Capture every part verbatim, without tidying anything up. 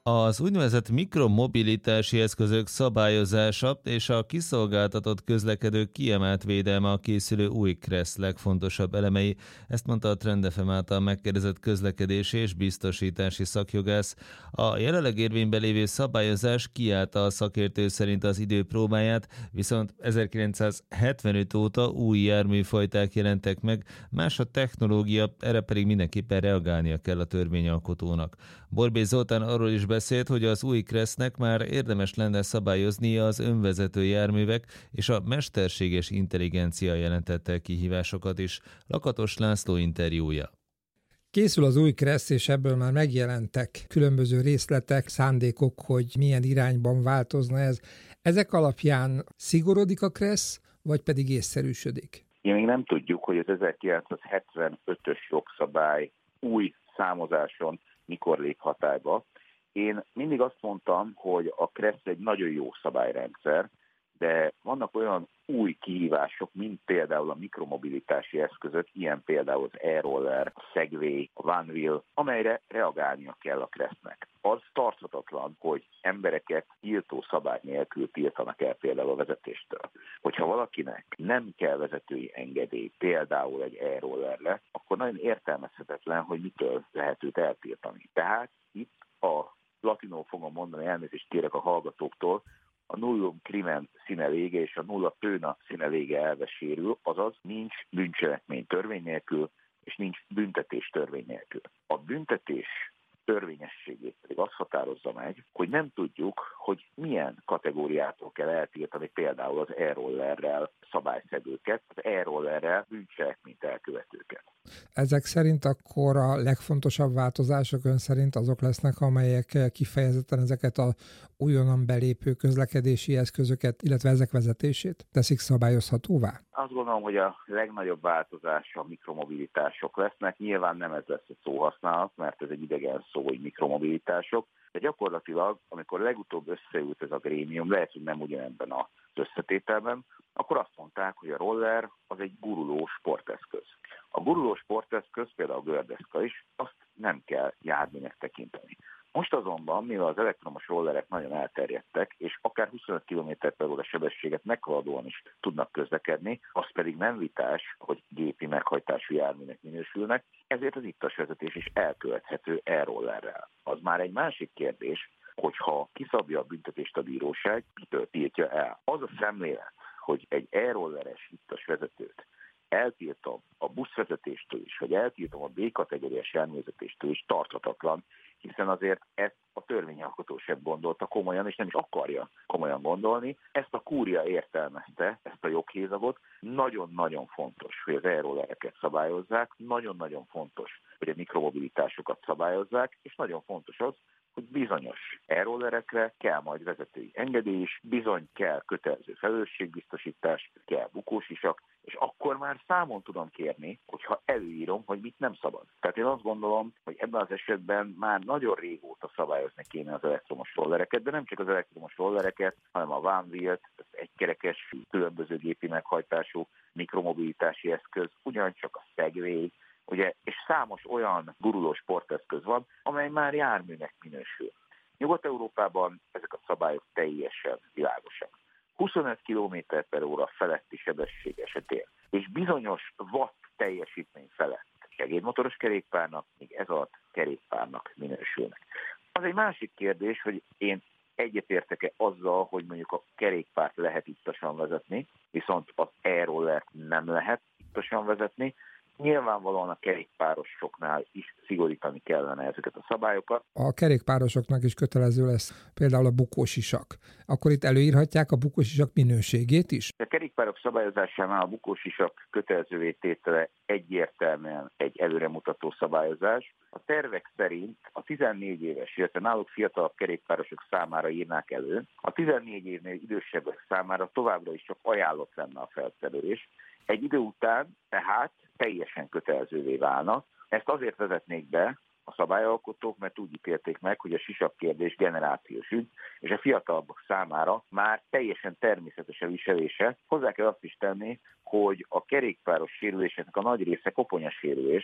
Az úgynevezett mikromobilitási eszközök szabályozása és a kiszolgáltatott közlekedők kiemelt védelme a készülő új Kressz legfontosabb elemei, ezt mondta a Trend ef em által megkérdezett közlekedési és biztosítási szakjogász. A jelenleg érvényben lévő szabályozás kiállta a szakértő szerint az idő próbáját, viszont ezerkilencszázhetvenöt óta új járműfajták jelentek meg, más a technológia, erre pedig mindenképpen reagálnia kell a törvényalkotónak. Borbély Zoltán arról is beszélt, hogy az új Kressznek már érdemes lenne szabályoznia az önvezető járművek és a mesterséges intelligencia jelentette kihívásokat is. Lakatos László interjúja. Készül az új Kressz, és ebből már megjelentek különböző részletek, szándékok, hogy milyen irányban változna ez. Ezek alapján szigorodik a Kressz, vagy pedig észszerűsödik? Igen, még nem tudjuk, hogy az ezerkilencszázhetvenötös jogszabály új számozáson mikor lép hatályba. Én mindig azt mondtam, hogy a Kressz egy nagyon jó szabályrendszer, de vannak olyan új kihívások, mint például a mikromobilitási eszközök, ilyen például az e-roller, a Segway, a One Wheel, amelyre reagálnia kell a Kressznek. Az tarthatatlan, hogy embereket tiltó szabály nélkül tiltanak el például a vezetéstől. Hogyha valakinek nem kell vezetői engedély, például egy e-rollerre, akkor nagyon értelmezhetetlen, hogy mitől lehet őt eltiltani. Tehát itt a latinul fogom mondani, elnézést kérek a hallgatóktól, a nullum crimen sine lege és a nulla pöna sine lege elve sérül, azaz nincs bűncselekmény törvény nélkül, és nincs büntetés törvény nélkül. A büntetés törvényességét pedig azt határozza meg, hogy nem tudjuk, hogy milyen kategóriától kell eltiltani például az e-rollerrel szabályszegőket, az e-rollerrel bűncselekményt elkövetőket. Ezek szerint akkor a legfontosabb változások ön szerint azok lesznek, amelyek kifejezetten ezeket a újonnan belépő közlekedési eszközöket, illetve ezek vezetését teszik szabályozhatóvá? Azt gondolom, hogy a legnagyobb változás a mikromobilitások lesznek. Nyilván nem ez lesz a szóhasználat, mert ez egy idegen szó, hogy mikromobilitások, de gyakorlatilag, amikor legutóbb összeült ez a grémium, lehet, hogy nem ugyanebben az összetételben, akkor azt mondták, hogy a roller az egy guruló sporteszköz. A guruló sporteszköz, például a gördeszka is, azt nem kell járműnek tekinteni. Most azonban, mivel az elektromos rollerek nagyon elterjedtek, és akár huszonöt kilométer per óra sebességet meghaladóan is tudnak közlekedni, az pedig nem vitás, hogy gépi meghajtású járműnek minősülnek, ezért az ittas vezetés is elkövethető e-rollerrel. Az már egy másik kérdés, hogyha kiszabja a büntetést a bíróság, mitől tiltja el. Az a szemlélet, hogy egy e-rolleres ittas vezetőt eltiltom a buszvezetéstől is, vagy eltiltom a B-kategóriás járművezetéstől is, tarthatatlan, hiszen azért ezt a törvényalkotó sem gondolta komolyan, és nem is akarja komolyan gondolni. Ezt a kúria értelmezte, ezt a joghézagot. Nagyon-nagyon fontos, hogy az e-rollereket szabályozzák, nagyon-nagyon fontos, hogy a mikromobilitásokat szabályozzák, és nagyon fontos az, hogy bizonyos e-rollerekre kell majd vezetői engedély is, bizony kell kötelező felelősségbiztosítás, kell bukósisak, és akkor már számon tudom kérni, hogyha előírom, hogy mit nem szabad. Tehát én azt gondolom, hogy ebben az esetben már nagyon régóta szabályozni kéne az elektromos rollereket, de nem csak az elektromos rollereket, hanem a One Wheel-t, az egykerekes különböző gépi meghajtású mikromobilitási eszköz, ugyancsak a Segway, ugye, és számos olyan guruló sporteszköz van, amely már járműnek minősül. Nyugat-Európában ezek a szabályok teljesen világosak. huszonöt kilométer per óra feletti sebesség esetén, és bizonyos watt teljesítmény felett segédmotoros kerékpárnak, még ez alatt kerékpárnak minősülnek. Az egy másik kérdés, hogy én egyetértek-e azzal, hogy mondjuk a kerékpárt lehet ittasan vezetni, viszont az e-rollert nem lehet ittasan vezetni. Nyilvánvalóan a kerékpárosoknál is szigorítani kellene ezeket a szabályokat. A kerékpárosoknak is kötelező lesz például a bukósisak. Akkor itt előírhatják a bukósisak minőségét is? A kerékpárok szabályozásánál a bukósisak kötelezővé tétele egyértelműen egy előremutató szabályozás. A tervek szerint a tizennégy éves, illetve náluk fiatalabb kerékpárosok számára írnák elő. A tizennégy évnél idősebbek számára továbbra is csak ajánlott lenne a felszerelés. Egy idő után tehát teljesen kötelezővé válna. Ezt azért vezetnék be a szabályalkotók, mert úgy ítélték meg, hogy a sisak kérdés generációs ügy, és a fiatalabbak számára már teljesen természetes a viselése. Hozzá kell azt is tenni, hogy a kerékpáros sérüléseknek a nagy része koponyasérülés,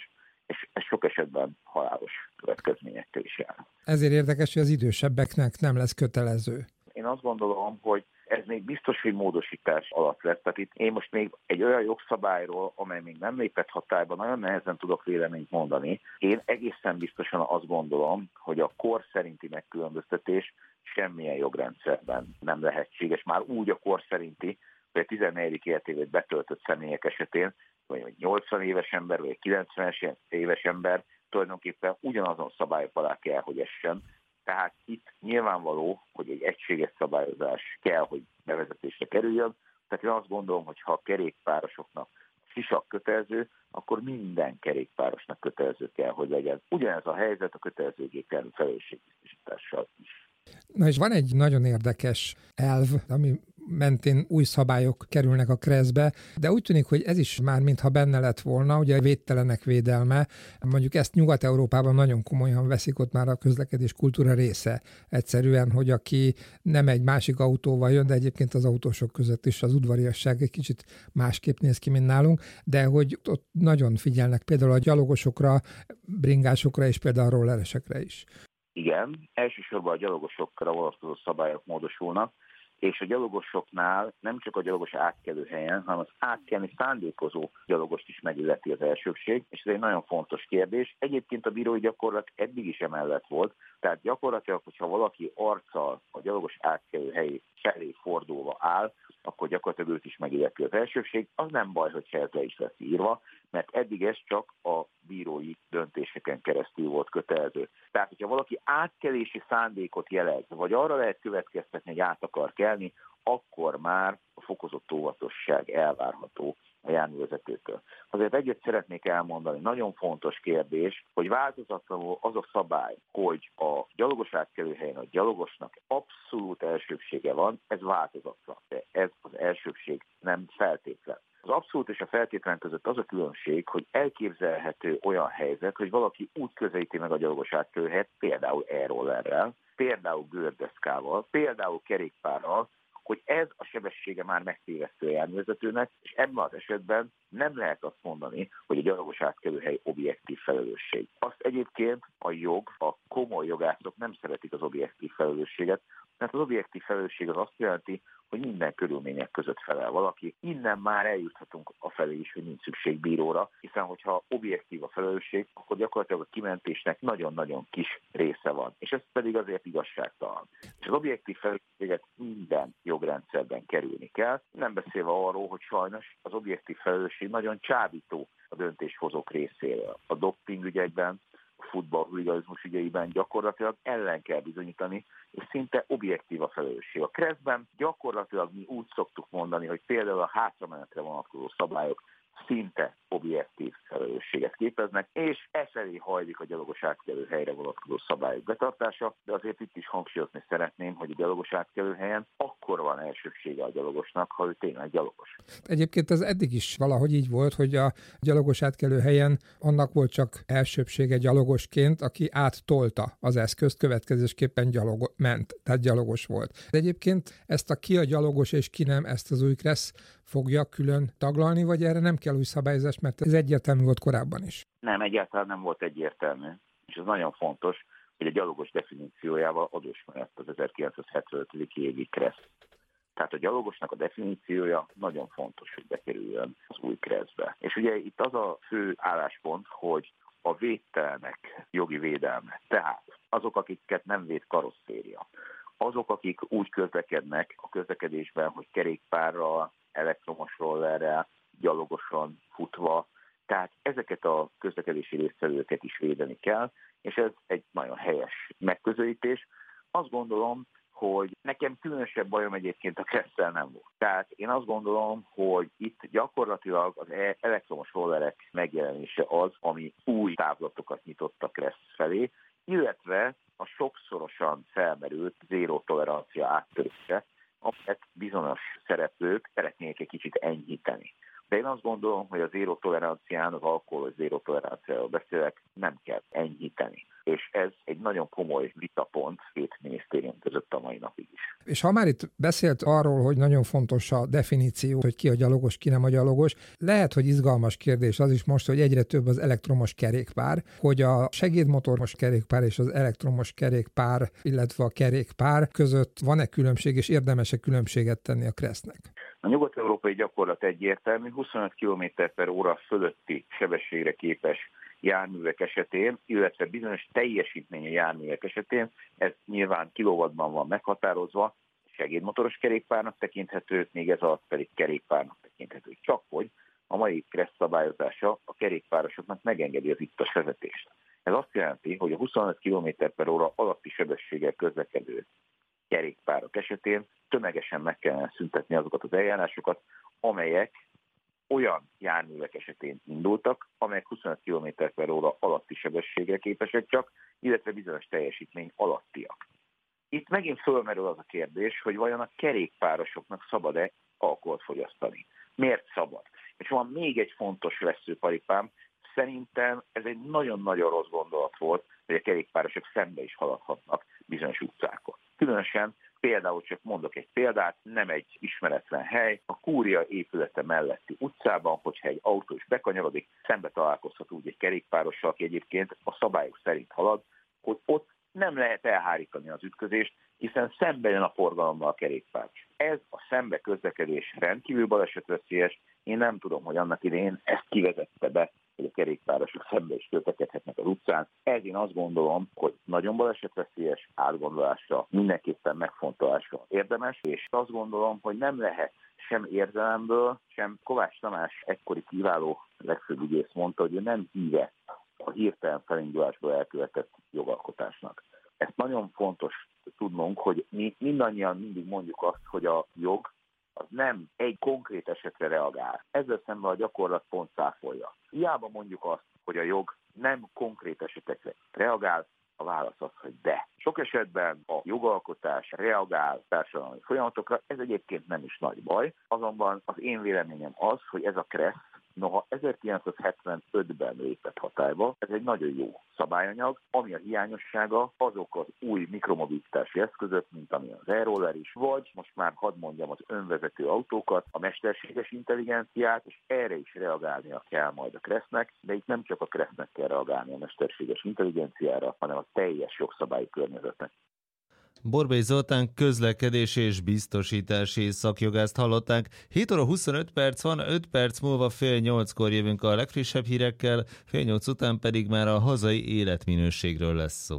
és ez sok esetben halálos következményekkel is jár. Ezért érdekes, hogy az idősebbeknek nem lesz kötelező. Én azt gondolom, hogy ez még biztos, hogy módosítás alatt lesz. Tehát itt én most még egy olyan jogszabályról, amely még nem lépett hatályba, nagyon nehezen tudok véleményt mondani. Én egészen biztosan azt gondolom, hogy a kor szerinti megkülönböztetés semmilyen jogrendszerben nem lehetséges. Már úgy a kor szerinti, hogy a tizennegyedik életévét betöltött személyek esetén, vagy egy nyolcvan éves ember, vagy egy kilencven éves ember tulajdonképpen ugyanazon szabályok alá kell, hogy essen. Tehát itt nyilvánvaló, hogy egy egységes szabályozás kell, hogy bevezetésre kerüljön. Tehát én azt gondolom, hogy ha a kerékpárosoknak sisak kötelező, akkor minden kerékpárosnak kötelező kell, hogy legyen. Ugyanez a helyzet a kötelező gépjármű felelősségbiztosítással is. Na és van egy nagyon érdekes elv, ami mentén új szabályok kerülnek a kreszbe, de úgy tűnik, hogy ez is már mintha benne lett volna, ugye a védtelenek védelme, mondjuk ezt Nyugat-Európában nagyon komolyan veszik, ott már a közlekedés kultúra része. Egyszerűen, hogy aki nem egy másik autóval jön, de egyébként az autósok között is az udvariasság egy kicsit másképp néz ki, mint nálunk, de hogy ott nagyon figyelnek például a gyalogosokra, bringásokra és például a rolleresekre is. Igen, elsősorban a gyalogosokra vonatkozó szabályok módosulnak, és a gyalogosoknál nem csak a gyalogos átkelő helyen, hanem az átkelni szándékozó gyalogost is megilleti az elsőbség, és ez egy nagyon fontos kérdés. Egyébként a bírói gyakorlat eddig is emellett volt, tehát gyakorlatilag, hogyha valaki arccal a gyalogos átkelő hely felé fordulva áll, akkor gyakorlatilag őt is megilleti az elsőbség. Az nem baj, hogyha ez le is lesz írva, mert eddig ez csak a bírói döntéseken keresztül volt kötelező. Tehát, hogyha valaki átkelési szándékot jelez, vagy arra lehet következtetni, hogy át akar kelni, akkor már a fokozott óvatosság elvárható a járművezetőtől. Azért egyet szeretnék elmondani, nagyon fontos kérdés, hogy változatlanul az a szabály, hogy a gyalogos átkelőhelyen a gyalogosnak abszolút elsőbsége van, ez változatlan, de ez az elsőbség nem feltétlen. Az abszolút és a feltétlen között az a különbség, hogy elképzelhető olyan helyzet, hogy valaki úgy közelíti meg a gyalogos átkelőhelyet, például e-rollerrel, például gördeszkával, például kerékpárral, hogy ez a sebessége már megtévesztő a járművezetőnek, és ebben az esetben nem lehet azt mondani, hogy a gyalogos átkelőhely objektív felelősség. Azt egyébként a jog, a komoly jogászok nem szeretik az objektív felelősséget, mert az objektív felelősség az azt jelenti, hogy minden körülmények között felel valaki. Innen már eljuthatunk a felé is, hogy nincs szükség bíróra, hiszen hogyha objektív a felelősség, akkor gyakorlatilag a kimentésnek nagyon-nagyon kis része van, és ez pedig azért igazságtalan. És az objektív felelősséget minden jogrendszerben kerülni kell, nem beszélve arról, hogy sajnos az objektív felelősség nagyon csábító a döntéshozók részéről. A doping ügyekben, a futballhuliganizmus ügyeiben gyakorlatilag ellen kell bizonyítani, és szinte objektív a felelősség. A kreszben gyakorlatilag mi úgy szoktuk mondani, hogy például a hátramenetre vonatkozó szabályok szinte objektív felelősséget képeznek, és e felé hajlik a gyalogos átkelő helyre vonatkozó szabályok betartása, de azért itt is hangsúlyozni szeretném, hogy a gyalogos átkelő helyen akkor van elsőbsége a gyalogosnak, ha ő tényleg gyalogos. Egyébként ez eddig is valahogy így volt, hogy a gyalogos átkelő helyen annak volt csak elsőbsége gyalogosként, aki áttolta az eszközt, következésképpen gyalog ment, tehát gyalogos volt. De egyébként ezt a ki a gyalogos és ki nem, ezt az új kressz fogja külön taglalni, vagy erre nem kell új szabályozás, mert ez egyértelmű volt korábban is? Nem, egyáltalán nem volt egyértelmű, és ez nagyon fontos, hogy a gyalogos definíciójával adósmerett az ezerkilencszázhetvenöt. évi kressz. Tehát a gyalogosnak a definíciója nagyon fontos, hogy bekerüljön az új kresszbe. És ugye itt az a fő álláspont, hogy a védtelenek jogi védelme, tehát azok, akiket nem véd karosszéria, azok, akik úgy közlekednek a közlekedésben, hogy kerékpárral, elektromos rollerrel, gyalogosan, futva, tehát ezeket a közlekedési résztvevőket is védeni kell, és ez egy nagyon helyes megközelítés. Azt gondolom, hogy nekem különösebb bajom egyébként a kresszel nem volt. Tehát én azt gondolom, hogy itt gyakorlatilag az elektromos rollerek megjelenése az, ami új távlatokat nyitott a kressz felé, illetve a sokszorosan felmerült zéró tolerancia áttörése, amelyet bizonyos szereplők szeretnék egy kicsit enyhíteni. De De én azt gondolom, hogy a zéró tolerancián, az alkohol zéró toleranciáról beszélek, nem kell enyhíteni. És ez egy nagyon komoly vitapont két minisztérium között a mai napig is. És ha már itt beszélt arról, hogy nagyon fontos a definíció, hogy ki a gyalogos, ki nem a gyalogos, lehet, hogy izgalmas kérdés az is most, hogy egyre több az elektromos kerékpár, hogy a segédmotoros kerékpár és az elektromos kerékpár, illetve a kerékpár között van-e különbség, és érdemes-e különbséget tenni a Crestnek? A nyugat-európai gyakorlat egyértelmű, huszonöt kilométer per óra fölötti sebességre képes járművek esetén, illetve bizonyos teljesítményű járművek esetén, ez nyilván kilowattban van meghatározva, segédmotoros kerékpárnak tekinthető, még ez alatt pedig kerékpárnak tekinthető. Csak hogy a mai Crest szabályozása a kerékpárosoknak megengedi az ittas vezetést. Ez azt jelenti, hogy a huszonöt kilométer per óra alatti sebességgel közlekedő kerékpárok esetén tömegesen meg kellene szüntetni azokat az eljárásokat, amelyek olyan járművek esetén indultak, amelyek huszonöt kilométer per óra alatti sebességre képesek csak, illetve bizonyos teljesítmény alattiak. Itt megint fölmerül az a kérdés, hogy vajon a kerékpárosoknak szabad-e alkoholt fogyasztani. Miért szabad? És van még egy fontos veszőparipám, szerintem ez egy nagyon-nagyon rossz gondolat volt, hogy a kerékpárosok szembe is haladhatnak bizonyos utcákon. Különösen például csak mondok egy példát, nem egy ismeretlen hely, a Kúria épülete melletti utcában, hogyha egy autó is bekanyarodik, szembe találkozhat úgy egy kerékpárossal, aki egyébként a szabályok szerint halad, hogy ott nem lehet elhárítani az ütközést, hiszen szembe jön a forgalommal a kerékpáros. Ez a szembe közlekedés rendkívül balesetveszélyes. Én nem tudom, hogy annak idején ezt kivezette be, hogy a kerékpárosok szembe is közlekedhetnek az utcán. Ez én azt gondolom, hogy nagyon balesetveszélyes, átgondolásra, mindenképpen megfontolásra érdemes, és azt gondolom, hogy nem lehet sem érzelemből, sem Kovács Tamás egykori kiváló legfőbb ügyész mondta, hogy ő nem híve a hirtelen felindulásból elkövetett jogalkotásnak. Ezt nagyon fontos tudnunk, hogy mi mindannyian mindig mondjuk azt, hogy a jog az nem egy konkrét esetre reagál. Ezzel szemben a gyakorlat pont cáfolja. Hiába mondjuk azt, hogy a jog nem konkrét esetekre reagál, a válasz az, hogy de. Sok esetben a jogalkotás reagál társadalmi folyamatokra, ez egyébként nem is nagy baj, azonban az én véleményem az, hogy ez a Crest, noha ezerkilencszázhetvenötben lépett hatályba, ez egy nagyon jó szabályanyag, ami a hiányossága azok az új mikromobilitási eszközök, mint ami az e-roller is, vagy most már hadd mondjam az önvezető autókat, a mesterséges intelligenciát, és erre is reagálnia kell majd a Crestnek, de itt nem csak a Crestnek kell reagálni a mesterséges intelligenciára, hanem a teljes jogszabályi környezetnek. Borbély Zoltán közlekedési és biztosítási szakjogászt hallották. hét óra huszonöt perc van, öt perc múlva fél nyolckor jövünk a legfrissebb hírekkel, fél nyolc után pedig már a hazai életminőségről lesz szó.